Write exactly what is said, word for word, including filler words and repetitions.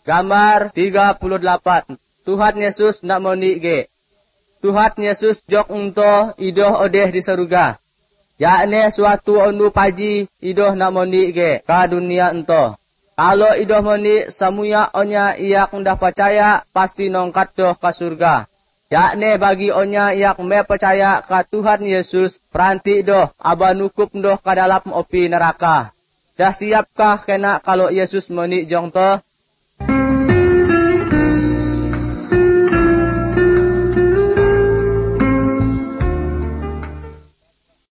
Gambar tiga puluh delapan. Tuhan Yesus nak moni ge. Tuhan Yesus jok ento idoh odeh di surga. Jakne suatu onu paji idoh nak moni ge ka dunia ento. Kalau idoh moni samuya onya iyak ndah percaya pasti nongkat doh ka surga. Jakne bagi onya iyak me percaya ka Tuhan Yesus peranti doh aba nukup doh ka dalam opi neraka. Dah siapkah kena kalau Yesus moni jong to?